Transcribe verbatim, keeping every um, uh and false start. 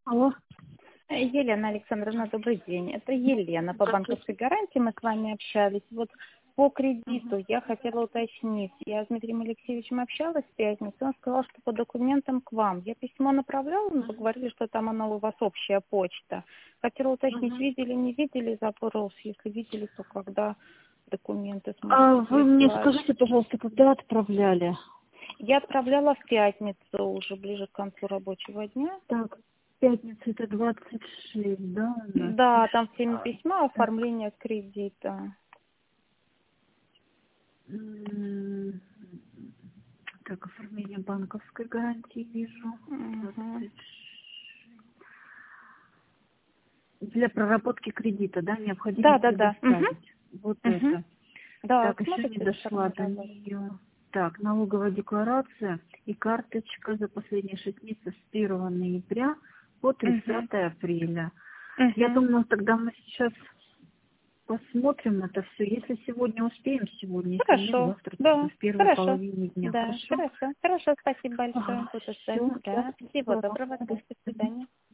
Алло. Елена Александровна, добрый день. Это Елена по банковской гарантии. Мы с вами общались. Вот по кредиту я хотела уточнить. Я с Дмитрием Алексеевичем общалась в пятницу. Он сказал, что по документам к вам. Я письмо направляла, но говорили, что там оно у вас общая почта. Хотела уточнить, Мгм. видели, не видели запрос. Если видели, то когда документы А сможете вы мне прислать. скажите, пожалуйста, когда отправляли? Я отправляла в пятницу, уже ближе к концу рабочего дня. Так, пятница это двадцать шесть, да, у нас? Да, там в теме А, письма так, оформление кредита. м, так, оформление банковской гарантии вижу. Мгм. двадцать шесть. Для проработки кредита, да, необходимо Да, да, да. Мгм. предоставить. Вот Мгм. это. Да, Так, еще не сможете дошла до сформировать? нее. Так, налоговая декларация и карточка за последние шесть месяцев с первого ноября по Мгм. тридцатое апреля. Я Мгм. думаю, тогда мы сейчас посмотрим это все. Если сегодня успеем, сегодня. Если нет, Хорошо. завтра тогда Да, в первой хорошо. половине дня. Да, Хорошо? хорошо. Хорошо, спасибо большое. Буду ждать. Все, Да. Всего доброго. Да, до до свидания. свидания.